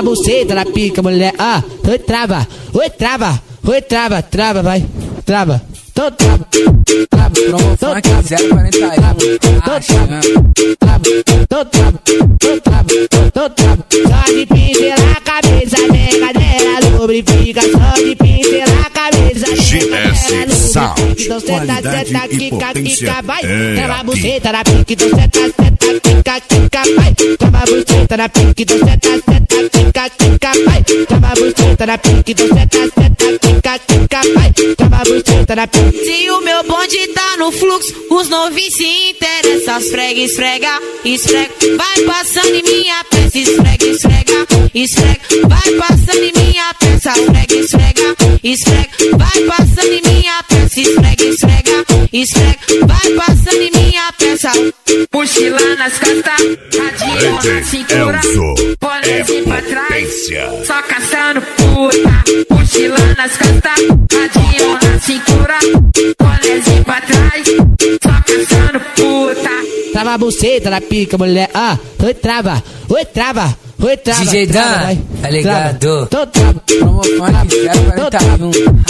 Trava buceta na pica, mulher. Oi, trava. Oi, trava. Oi, trava, trava, vai. Trava. Então trava. Trava. Promo funk 041. Trava. Então trava. Então trava. Então trava. Só de pincelar a cabeça, nega dela lubrifica. Só de pincelar a cabeça, GS Sound, então qualidade e potência vai. é Trava a aqui. buceta na pica, então quica, vai. Trava a buceta na pica, então quica, vai. Trava a buceta na pica, então quica, vai. Trava a buceta na pica. Se o meu bonde tá no fluxo, os novinhos se interessam. Esfrega, esfrega, esfrega. Vai passando em minha peça, esfrega, esfrega, esfrega. Vai passando em minha peça, esfrega, esfrega, esfrega. Vai passando em minha peça, esfrega, esfrega, esfrega. Vai passando em minha peça. Mochila nas costas, radinho na cintura, bonezinho pra trás, só caçando puta. Mochila nas costas, radinho na cintura, bonezinho pra trás, só caçando puta. Trava a buceta na pica, mulher. Oi, trava. Oi, trava. Oi, trava. DJ Dan, trava, vai. tá ligado? Então trava. Promo funk 041.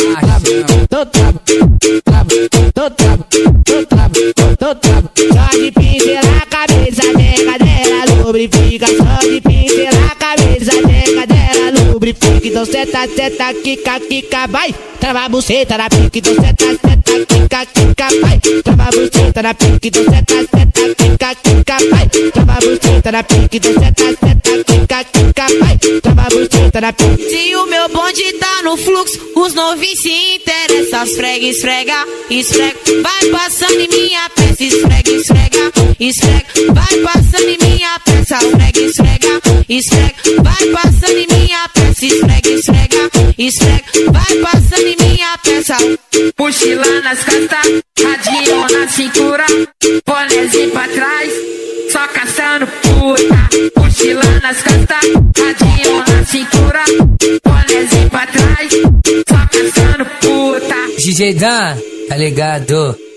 Então trava. Trava. Então trava. Então trava. Então trava. Só de pincelar a cabeça, nega dela lubrifica. Só de pincelar a cabeça, nega dela lubrifica. Então seta, quica, vai. Trava a buceta na pica, então seta, quica, vai. Trava a buceta na pica, então seta, quica, vai. Trava a buceta na pica, então seta, quica, vai. Trava a buceta na pica. Se o meu bonde tá no fluxo, os novinhos se interessam. Esfrega, esfrega, esfrega. Vai passando em minha peça, esfrega, esfrega, esfrega. Vai passando em minha peça, esfrega, esfrega, esfrega. Vai passando em minha peça, esfrega, esfrega, esfrega. Vai passando em minha peça. Mochila nas costas, radinho na cintura, bonezinho pra trás, só caçando puta. Mochila nas costas, radinho na cintura, bonezinho pra trás, só caçando puta. DJ Dan, tá ligado?